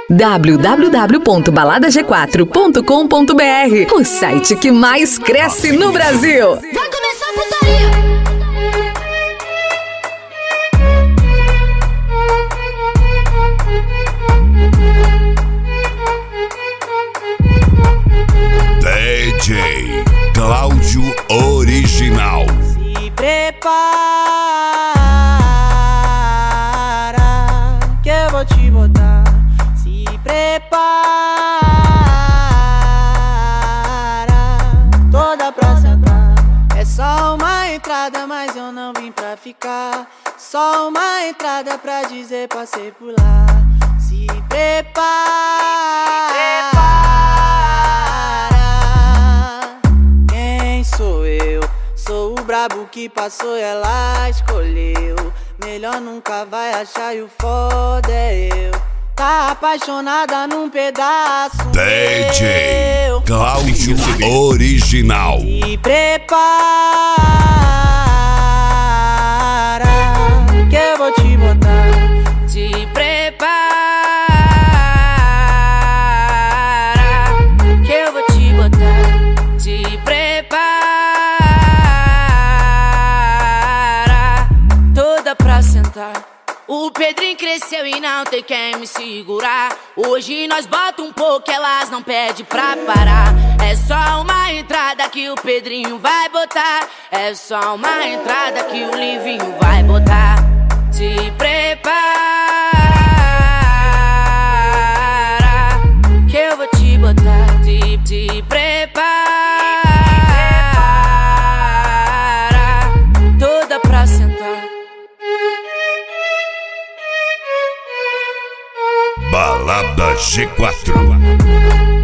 www.baladag4.com.br, o site que mais cresce no Brasil. Vai começar a putaria! DJ Cláudio Original. Se prepara que eu vou te botar. Se prepara toda pra sentar. É só uma entrada, mas eu não vim pra ficar. Só uma entrada pra dizer passei por lá. Se prepara. Sou eu, sou o brabo que passou e ela escolheu. Melhor nunca vai achar e o foda é eu. Tá apaixonada num pedaço DJ meu. Cláudio Original. Se prepara que eu vou te botar. Se prepara que eu vou te botar. Se prepara toda pra sentar. O Pedrinho cresceu e não tem quem me segurar. Hoje nós bota um pouco, elas não pedem pra parar. É só uma entrada que o Pedrinho vai botar. É só uma entrada que o Livinho vai botar. Se prepara que eu vou te botar. Se prepara toda pra sentar. Balada G4.